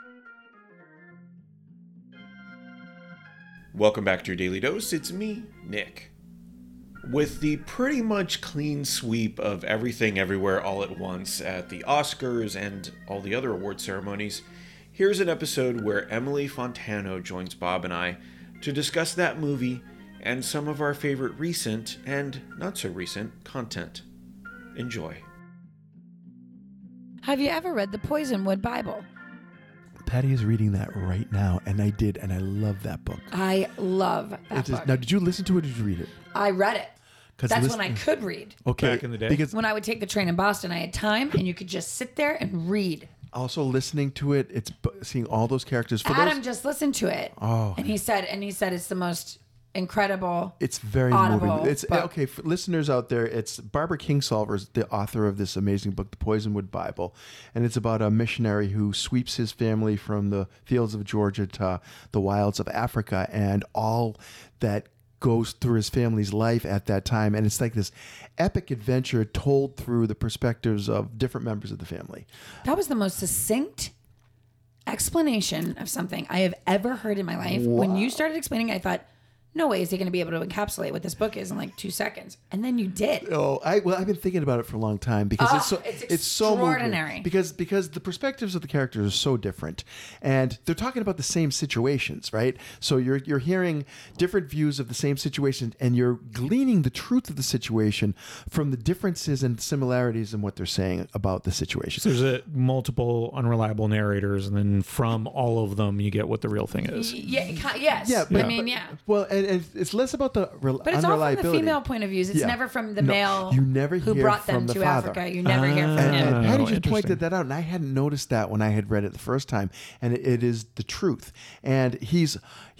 Welcome back to your Daily Dose. It's me, Nick. With the pretty much clean sweep of Everything Everywhere All at Once at the Oscars and all the other award ceremonies, here's an episode where Emily Fontano joins Bob and I to discuss that movie and some of our favorite recent and not so recent content. Enjoy. Have you ever read the Poisonwood Bible? Patty is reading that right now, and I did, and I love that book. I love that book. Now, did you listen to it or did you read it? I read it. That's when I could read. Okay. Back in the day? Because When I would take the train in Boston, I had time, and you could just sit there and read. also listening to it, it's seeing all those characters. Adam just listened to it. Oh. And he said it's the most incredible. It's very audible moving. It's book. okay for listeners out there. It's Barbara Kingsolver is the author of this amazing book, The Poisonwood Bible, and it's about a missionary who sweeps his family from the fields of Georgia to the wilds of Africa, and all that goes through his family's life at that time. And it's like this epic adventure told through the perspectives of different members of the family. That was the most succinct explanation of something I have ever heard in my life. Wow. When you started explaining, I thought, no way is he going to be able to encapsulate what this book is in like 2 seconds. And then you did. I've been thinking about it for a long time because it's so extraordinary. moving. Because the perspectives of the characters are so different, and they're talking about the same situations, right? So you're hearing different views of the same situation, and you're gleaning the truth of the situation from the differences and similarities in what they're saying about the situation. So there's multiple unreliable narrators, and then from all of them, you get what the real thing is. Yes. Yeah, yeah. Well, and it's less about the But it's all from the female point of view. It's Yeah. never from the No, male you never who hear brought from them the to father. Africa. You never hear from him. And Patty just interesting. pointed that out, and I hadn't noticed that when I had read it the first time. And it is the truth. And he's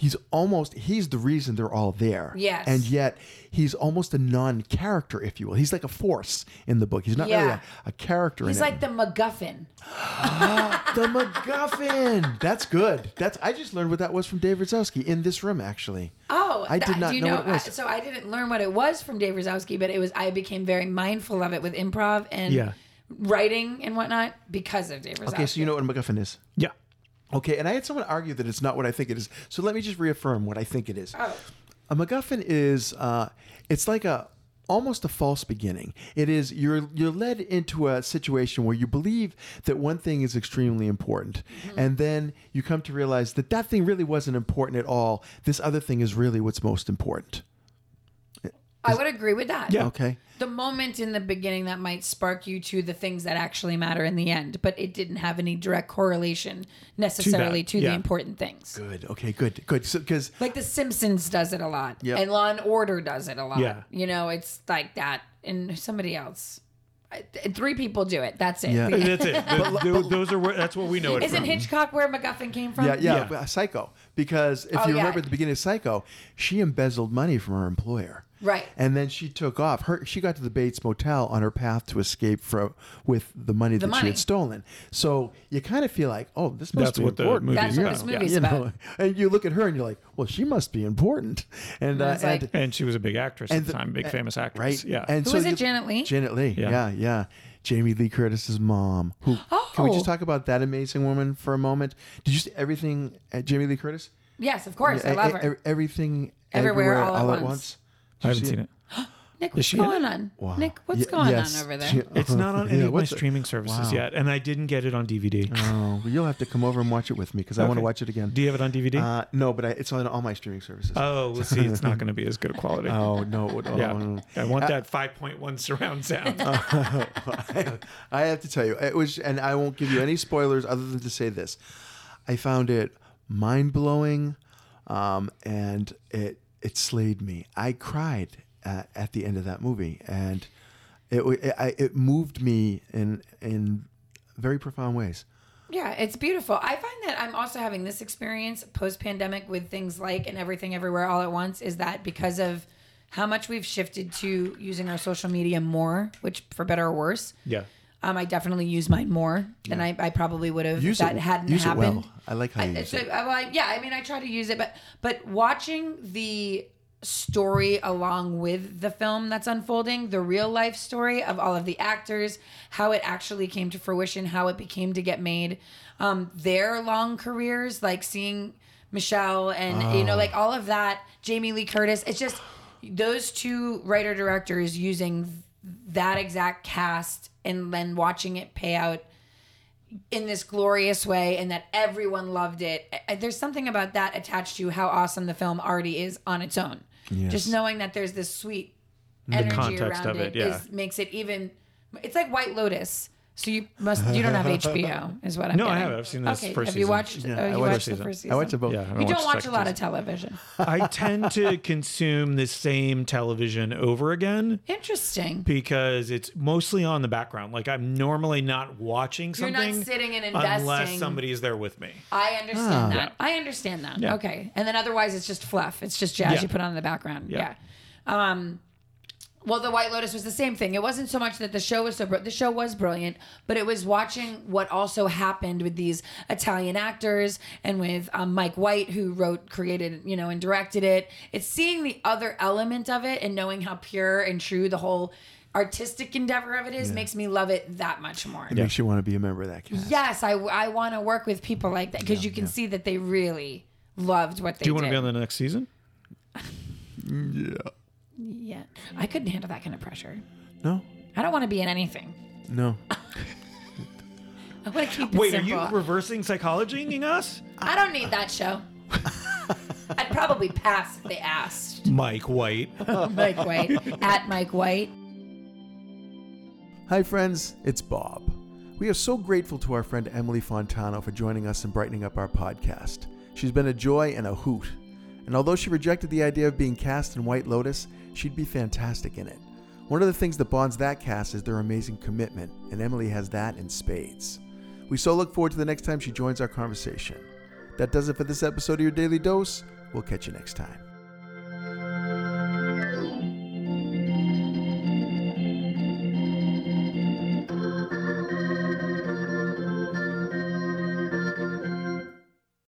the reason they're all there. Yes. And yet he's almost a non-character, if you will. He's like a force in the book. He's not really a character. He's in like it. the MacGuffin. The MacGuffin. That's good. I just learned what that was from Dave Rosowski in this room, actually. Oh, I did not do you know what it was. So I didn't learn what it was from Dave Rosowski, but I became very mindful of it with improv and writing and whatnot because of Dave Rosowski. Okay, so you know what a MacGuffin is? Yeah. Okay, and I had someone argue that it's not what I think it is. So let me just reaffirm what I think it is. Oh. A MacGuffin is it's like almost a false beginning. It is you're led into a situation where you believe that one thing is extremely important, and then you come to realize that thing really wasn't important at all. This other thing is really what's most important. I would agree with that. Yeah. Okay. The moment in the beginning that might spark you to the things that actually matter in the end, but it didn't have any direct correlation necessarily to the important things. Good. Okay. Good. So because Like The Simpsons does it a lot, Yep. and Law and Order does it a lot. Yeah. You know, it's like that, and somebody else. 3 people do it. That's it. Yeah. That's it. That's what we know it Isn't from. Hitchcock where MacGuffin came from? yeah. Yeah. Psycho. Because if you remember at the beginning of Psycho, she embezzled money from her employer. Right. And then she took off. She got to the Bates Motel on her path to escape with the money that she had stolen. So you kind of feel like, oh, this must That's be what the important. movie That's what this movie's about. And you look at her and you're like, well, she must be important. And it's like- And she was a big actress at the time, big famous actress. right? Yeah. And Who was it, Janet Leigh? Janet Leigh. Yeah. Jamie Lee Curtis's mom. Who? Can we just talk about that amazing woman for a moment? Did you see everything at Jamie Lee Curtis? Yes, of course. I love her. Everything, Everywhere, everywhere, all at at once. once. I haven't seen it. Nick, what's she in going it? on? Wow. Nick, what's Ye- going yes. on over there? She- It's not on any of my what's it? streaming services Wow. yet, and I didn't get it on DVD. Oh, well, you'll have to come over and watch it with me because I want to Okay. watch it again. Do you have it on DVD? No, but it's on all my streaming services. Oh, let's see. It's not going to be as good a quality. Oh no! Yeah. I want that 5.1 surround sound. I have to tell you, it was, and I won't give you any spoilers other than to say this: I found it mind blowing, and it slayed me. I cried at the end of that movie, and it moved me in very profound ways. Yeah, it's beautiful. I find that I'm also having this experience post-pandemic with things like and Everything Everywhere All at Once, is that because of how much we've shifted to using our social media more, which for better or worse. Yeah. I definitely use mine more than I probably would have if that hadn't use happened. it well. I like how you use it. I try to use it, but watching the story along with the film that's unfolding, the real life story of all of the actors, how it actually came to fruition, how it became to get made, their long careers, like seeing Michelle and, you know, like all of that, Jamie Lee Curtis. It's just those two writer-directors using that exact cast and then watching it pay out in this glorious way and that everyone loved it. There's something about that attached to how awesome the film already is on its own. Yes. Just knowing that there's this sweet energy context around of it, yeah. makes it even. It's like White Lotus. So you don't have HBO, is what I'm No, I getting. have. I've seen this Okay, first have season. you watched? Yeah, you I watched watched the season. first season. I watched it both. Yeah, I haven't You don't watched watch a second lot of season. television. I tend to consume the same television over again Interesting. because it's mostly on the background. Like I'm normally not watching You're something not sitting and investing. unless somebody is there with me. I understand that. Yeah. I understand that. Yeah. Okay. And then otherwise it's just fluff. It's just jazz Yeah. you put on in the background. Yeah. Yeah. Well, The White Lotus was the same thing. It wasn't so much that the show was the show was brilliant, but it was watching what also happened with these Italian actors and with Mike White, who created, and directed it. It's seeing the other element of it and knowing how pure and true the whole artistic endeavor of it is makes me love it that much more. It makes you want to be a member of that cast. Yes, I want to work with people like that because you can see that they really loved what they did. Do you want to be on the next season? Yeah. Yeah, I couldn't handle that kind of pressure. No. I don't want to be in anything. No. I want to keep it Wait, simple. are you reversing psychology-ing us? I don't need that show. I'd probably pass if they asked. Mike White. Mike White at Mike White. Hi, friends. It's Bob. We are so grateful to our friend Emily Fontano for joining us and brightening up our podcast. She's been a joy and a hoot. And although she rejected the idea of being cast in White Lotus, she'd be fantastic in it. One of the things that bonds that cast is their amazing commitment, and Emily has that in spades. We so look forward to the next time she joins our conversation. That does it for this episode of Your Daily Dose. We'll catch you next time.